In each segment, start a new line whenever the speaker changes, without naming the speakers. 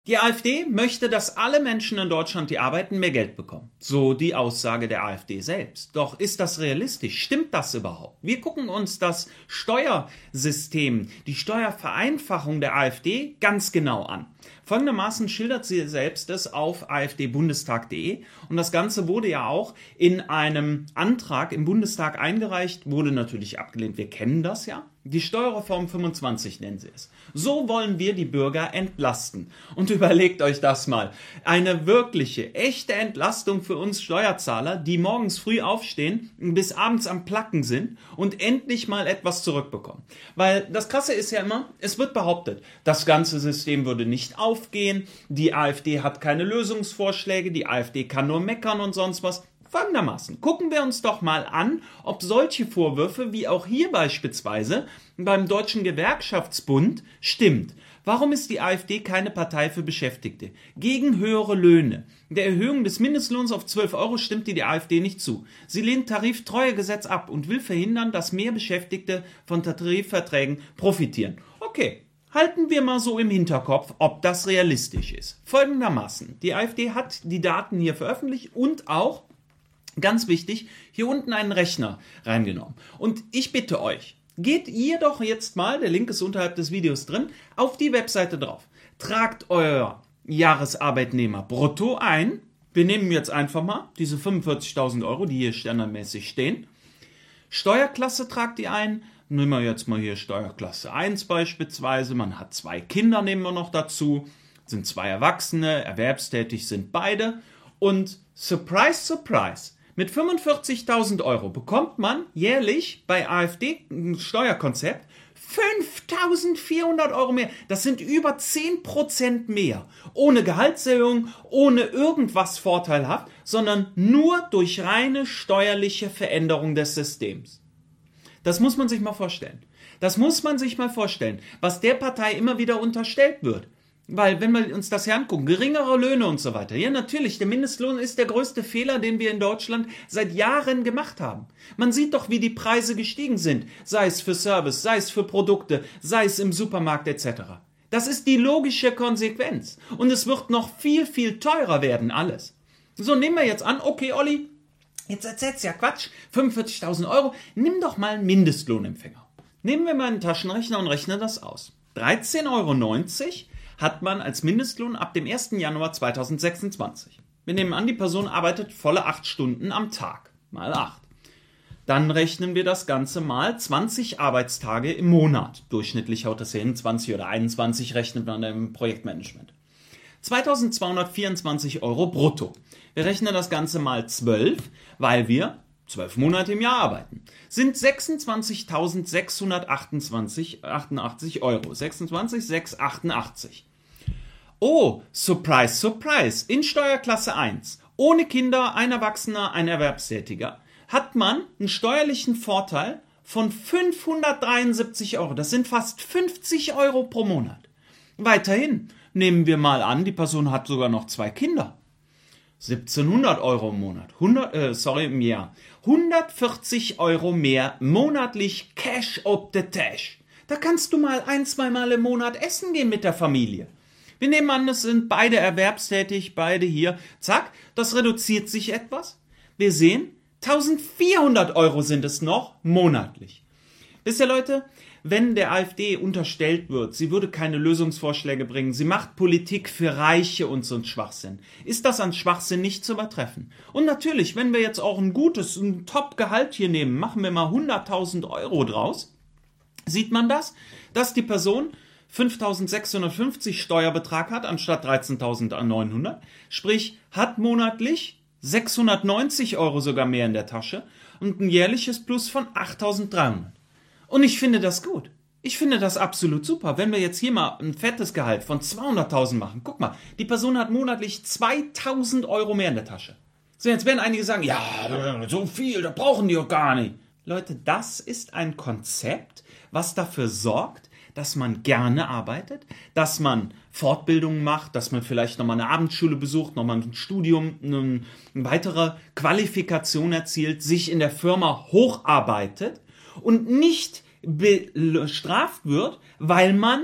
Die AfD möchte, dass alle Menschen in Deutschland, die arbeiten, mehr Geld bekommen. So die Aussage der AfD selbst. Doch ist das realistisch? Stimmt das überhaupt? Wir gucken uns das Steuersystem, die Steuervereinfachung der AfD ganz genau an. Folgendermaßen schildert sie selbst es auf afdbundestag.de und das Ganze wurde ja auch in einem Antrag im Bundestag eingereicht, wurde natürlich abgelehnt. Wir kennen das ja. Die Steuerreform 25 nennen sie es. So wollen wir die Bürger entlasten. Und überlegt euch das mal. Eine wirkliche, echte Entlastung für uns Steuerzahler, die morgens früh aufstehen, bis abends am Placken sind und endlich mal etwas zurückbekommen. Weil das Krasse ist ja immer, es wird behauptet, das ganze System würde nicht aufgehen, die AfD hat keine Lösungsvorschläge, die AfD kann nur meckern und sonst was. Folgendermaßen, gucken wir uns doch mal an, ob solche Vorwürfe, wie auch hier beispielsweise beim Deutschen Gewerkschaftsbund, stimmt. Warum ist die AfD keine Partei für Beschäftigte? Gegen höhere Löhne. Der Erhöhung des Mindestlohns auf 12 Euro stimmt die AfD nicht zu. Sie lehnt Tariftreuegesetz ab und will verhindern, dass mehr Beschäftigte von Tarifverträgen profitieren. Okay. Halten wir mal so im Hinterkopf, ob das realistisch ist. Folgendermaßen, die AfD hat die Daten hier veröffentlicht und auch, ganz wichtig, hier unten einen Rechner reingenommen. Und ich bitte euch, geht ihr doch jetzt mal, der Link ist unterhalb des Videos drin, auf die Webseite drauf. Tragt euer Jahresarbeitnehmer brutto ein. Wir nehmen jetzt einfach mal diese 45.000 Euro, die hier standardmäßig stehen. Steuerklasse tragt ihr ein. Nehmen wir jetzt mal hier Steuerklasse 1 beispielsweise. Man hat 2 Kinder, nehmen wir noch dazu. Sind 2 Erwachsene, erwerbstätig sind beide. Und surprise, surprise, mit 45.000 Euro bekommt man jährlich bei AfD ein Steuerkonzept 5.400 Euro mehr. Das sind über 10% mehr. Ohne Gehaltserhöhung, ohne irgendwas vorteilhaft, sondern nur durch reine steuerliche Veränderung des Systems. Das muss man sich mal vorstellen. Das muss man sich mal vorstellen, was der Partei immer wieder unterstellt wird. Weil, wenn wir uns das hier angucken, geringere Löhne und so weiter. Ja, natürlich, der Mindestlohn ist der größte Fehler, den wir in Deutschland seit Jahren gemacht haben. Man sieht doch, wie die Preise gestiegen sind. Sei es für Service, sei es für Produkte, sei es im Supermarkt etc. Das ist die logische Konsequenz. Und es wird noch viel, viel teurer werden, alles. So, nehmen wir jetzt an, okay, Olli, jetzt erzählst du ja Quatsch, 45.000 Euro, nimm doch mal einen Mindestlohnempfänger. Nehmen wir mal einen Taschenrechner und rechnen das aus. 13,90 Euro hat man als Mindestlohn ab dem 1. Januar 2026. Wir nehmen an, die Person arbeitet volle 8 Stunden am Tag, mal 8. Dann rechnen wir das Ganze mal 20 Arbeitstage im Monat. Durchschnittlich haut das hin, 20 oder 21 rechnet man im Projektmanagement. 2.224 Euro brutto. Wir rechnen das Ganze mal 12, weil wir 12 Monate im Jahr arbeiten. Sind 26.688 Euro. 26.688. Oh, surprise, surprise. In Steuerklasse 1, ohne Kinder, ein Erwachsener, ein Erwerbstätiger, hat man einen steuerlichen Vorteil von 573 Euro. Das sind fast 50 Euro pro Monat. Weiterhin nehmen wir mal an, die Person hat sogar noch 2 Kinder. 1.700 Euro im Monat, im Jahr. 140 Euro mehr monatlich Cash op the Tash. Da kannst du mal 1-2 Mal im Monat essen gehen mit der Familie. Wir nehmen an, es sind beide erwerbstätig, beide hier. Zack, das reduziert sich etwas. Wir sehen, 1.400 Euro sind es noch monatlich. Wisst ihr, Leute, wenn der AfD unterstellt wird, sie würde keine Lösungsvorschläge bringen, sie macht Politik für Reiche und so ein Schwachsinn, ist das an Schwachsinn nicht zu übertreffen. Und natürlich, wenn wir jetzt auch ein Top-Gehalt hier nehmen, machen wir mal 100.000 Euro draus, sieht man das, dass die Person 5.650 Steuerbetrag hat, anstatt 13.900, sprich, hat monatlich 690 Euro sogar mehr in der Tasche und ein jährliches Plus von 8.300. Und ich finde das gut. Ich finde das absolut super. Wenn wir jetzt hier mal ein fettes Gehalt von 200.000 machen, guck mal, die Person hat monatlich 2.000 Euro mehr in der Tasche. So, jetzt werden einige sagen, ja, so viel, da brauchen die doch gar nicht. Leute, das ist ein Konzept, was dafür sorgt, dass man gerne arbeitet, dass man Fortbildungen macht, dass man vielleicht nochmal eine Abendschule besucht, nochmal ein Studium, eine weitere Qualifikation erzielt, sich in der Firma hocharbeitet und nicht bestraft wird, weil man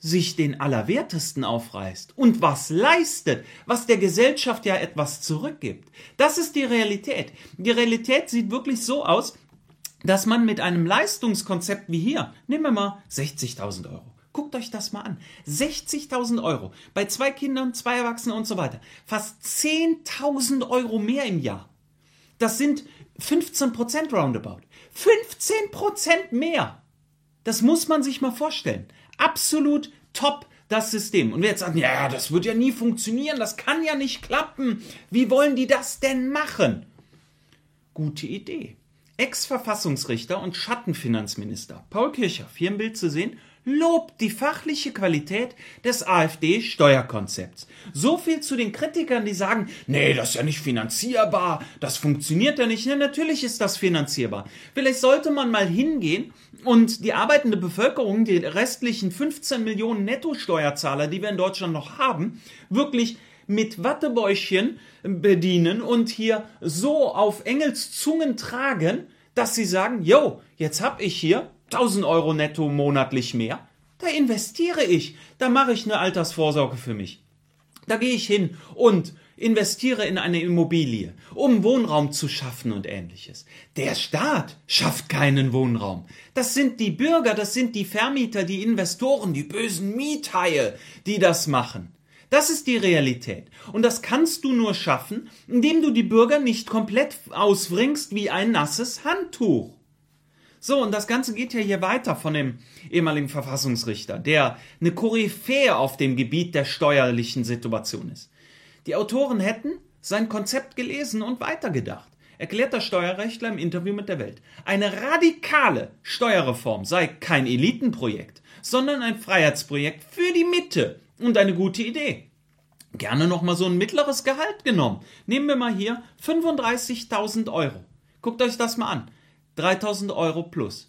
sich den Allerwertesten aufreißt und was leistet, was der Gesellschaft ja etwas zurückgibt. Das ist die Realität. Die Realität sieht wirklich so aus, dass man mit einem Leistungskonzept wie hier, nehmen wir mal 60.000 Euro. Guckt euch das mal an. 60.000 Euro. Bei 2 Kindern, 2 Erwachsenen und so weiter. Fast 10.000 Euro mehr im Jahr. Das sind 15% roundabout. 15% mehr. Das muss man sich mal vorstellen. Absolut top das System. Und wir jetzt sagen, ja, das wird ja nie funktionieren. Das kann ja nicht klappen. Wie wollen die das denn machen? Gute Idee. Ex-Verfassungsrichter und Schattenfinanzminister Paul Kirchhoff, hier im Bild zu sehen, lobt die fachliche Qualität des AfD-Steuerkonzepts. So viel zu den Kritikern, die sagen, nee, das ist ja nicht finanzierbar, das funktioniert ja nicht. Ja, natürlich ist das finanzierbar. Vielleicht sollte man mal hingehen und die arbeitende Bevölkerung, die restlichen 15 Millionen Nettosteuerzahler, die wir in Deutschland noch haben, wirklich mit Wattebäuschen bedienen und hier so auf Engelszungen tragen, dass sie sagen, yo, jetzt habe ich hier 1.000 Euro netto monatlich mehr, da investiere ich, da mache ich eine Altersvorsorge für mich. Da gehe ich hin und investiere in eine Immobilie, um Wohnraum zu schaffen und Ähnliches. Der Staat schafft keinen Wohnraum. Das sind die Bürger, das sind die Vermieter, die Investoren, die bösen Miethaie, die das machen. Das ist die Realität. Und das kannst du nur schaffen, indem du die Bürger nicht komplett auswringst wie ein nasses Handtuch. So, und das Ganze geht ja hier weiter von dem ehemaligen Verfassungsrichter, der eine Koryphäe auf dem Gebiet der steuerlichen Situation ist. Die Autoren hätten sein Konzept gelesen und weitergedacht. Erklärt der Steuerrechtler im Interview mit der Welt. Eine radikale Steuerreform sei kein Elitenprojekt, sondern ein Freiheitsprojekt für die Mitte und eine gute Idee. Gerne nochmal so ein mittleres Gehalt genommen. Nehmen wir mal hier 35.000 Euro. Guckt euch das mal an. 3.000 Euro plus.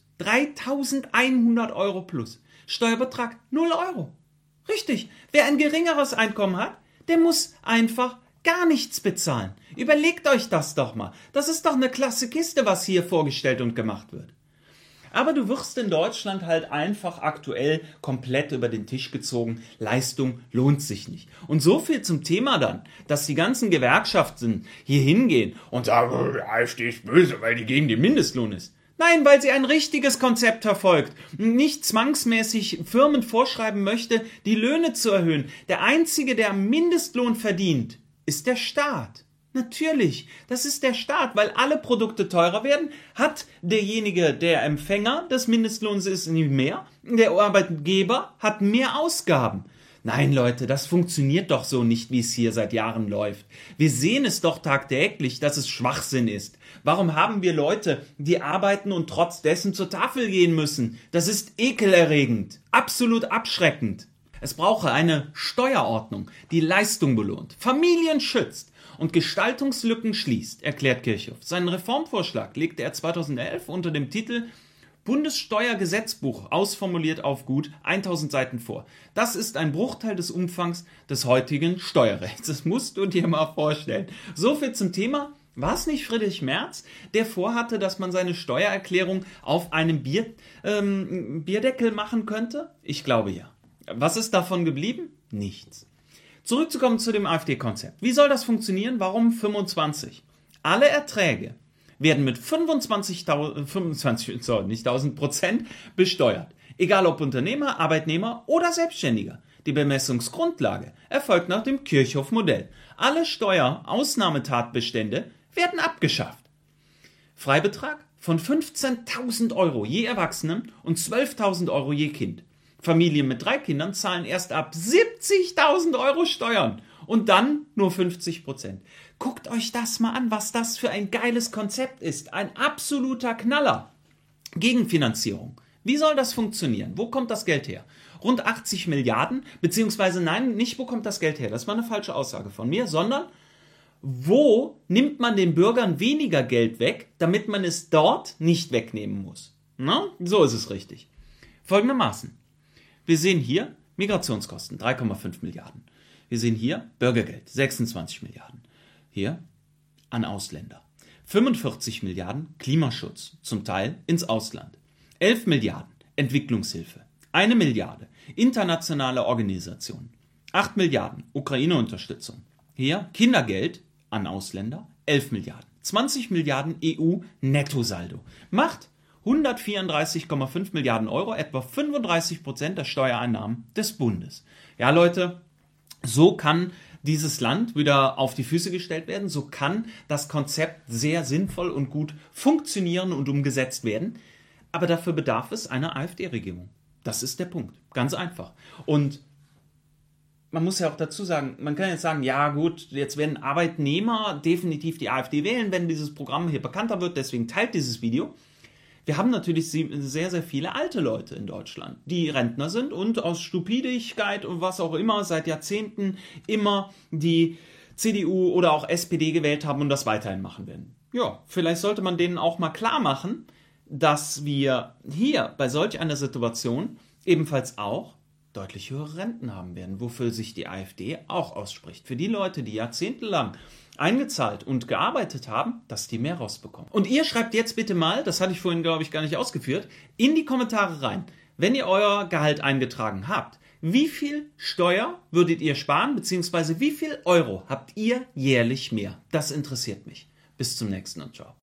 3.100 Euro plus. Steuerbetrag 0 Euro. Richtig. Wer ein geringeres Einkommen hat, der muss einfach gar nichts bezahlen. Überlegt euch das doch mal. Das ist doch eine klasse Kiste, was hier vorgestellt und gemacht wird. Aber du wirst in Deutschland halt einfach aktuell komplett über den Tisch gezogen. Leistung lohnt sich nicht. Und so viel zum Thema dann, dass die ganzen Gewerkschaften hier hingehen und sagen, die AfD ist böse, weil die gegen den Mindestlohn ist. Nein, weil sie ein richtiges Konzept verfolgt und nicht zwangsmäßig Firmen vorschreiben möchte, die Löhne zu erhöhen. Der Einzige, der am Mindestlohn verdient, ist der Staat. Natürlich, das ist der Staat, weil alle Produkte teurer werden, hat derjenige, der Empfänger des Mindestlohns ist, nicht mehr, der Arbeitgeber hat mehr Ausgaben. Nein, Leute, das funktioniert doch so nicht, wie es hier seit Jahren läuft. Wir sehen es doch tagtäglich, dass es Schwachsinn ist. Warum haben wir Leute, die arbeiten und trotz dessen zur Tafel gehen müssen? Das ist ekelerregend, absolut abschreckend. Es brauche eine Steuerordnung, die Leistung belohnt, Familien schützt und Gestaltungslücken schließt, erklärt Kirchhoff. Seinen Reformvorschlag legte er 2011 unter dem Titel Bundessteuergesetzbuch ausformuliert auf gut 1000 Seiten vor. Das ist ein Bruchteil des Umfangs des heutigen Steuerrechts. Das musst du dir mal vorstellen. So viel zum Thema. War es nicht Friedrich Merz, der vorhatte, dass man seine Steuererklärung auf einem Bierdeckel machen könnte? Ich glaube ja. Was ist davon geblieben? Nichts. Zurückzukommen zu dem AfD-Konzept. Wie soll das funktionieren? Warum 25? Alle Erträge werden mit 25% besteuert. Egal ob Unternehmer, Arbeitnehmer oder Selbstständiger. Die Bemessungsgrundlage erfolgt nach dem Kirchhoff-Modell. Alle Steuerausnahmetatbestände werden abgeschafft. Freibetrag von 15.000 Euro je Erwachsenen und 12.000 Euro je Kind. Familien mit 3 Kindern zahlen erst ab 70.000 Euro Steuern und dann nur 50%. Guckt euch das mal an, was das für ein geiles Konzept ist. Ein absoluter Knaller. Gegenfinanzierung. Wie soll das funktionieren? Wo kommt das Geld her? Rund 80 Milliarden, beziehungsweise nein, nicht wo kommt das Geld her? Das war eine falsche Aussage von mir, sondern wo nimmt man den Bürgern weniger Geld weg, damit man es dort nicht wegnehmen muss? Na, so ist es richtig. Folgendermaßen. Wir sehen hier Migrationskosten, 3,5 Milliarden. Wir sehen hier Bürgergeld, 26 Milliarden. Hier an Ausländer. 45 Milliarden Klimaschutz, zum Teil ins Ausland. 11 Milliarden Entwicklungshilfe. 1 Milliarde. Internationale Organisationen. 8 Milliarden. Ukraine-Unterstützung. Hier Kindergeld an Ausländer. 11 Milliarden. 20 Milliarden EU-Nettosaldo. Macht 134,5 Milliarden Euro, etwa 35% der Steuereinnahmen des Bundes. Ja, Leute, so kann dieses Land wieder auf die Füße gestellt werden. So kann das Konzept sehr sinnvoll und gut funktionieren und umgesetzt werden. Aber dafür bedarf es einer AfD-Regierung. Das ist der Punkt. Ganz einfach. Und man muss ja auch dazu sagen, man kann jetzt sagen, ja gut, jetzt werden Arbeitnehmer definitiv die AfD wählen, wenn dieses Programm hier bekannter wird. Deswegen teilt dieses Video. Wir haben natürlich sehr, sehr viele alte Leute in Deutschland, die Rentner sind und aus Stupidität und was auch immer seit Jahrzehnten immer die CDU oder auch SPD gewählt haben und das weiterhin machen werden. Ja, vielleicht sollte man denen auch mal klar machen, dass wir hier bei solch einer Situation ebenfalls auch deutlich höhere Renten haben werden, wofür sich die AfD auch ausspricht. Für die Leute, die jahrzehntelang eingezahlt und gearbeitet haben, dass die mehr rausbekommen. Und ihr schreibt jetzt bitte mal, das hatte ich vorhin, glaube ich, gar nicht ausgeführt, in die Kommentare rein, wenn ihr euer Gehalt eingetragen habt, wie viel Steuer würdet ihr sparen, beziehungsweise wie viel Euro habt ihr jährlich mehr? Das interessiert mich. Bis zum nächsten und ciao.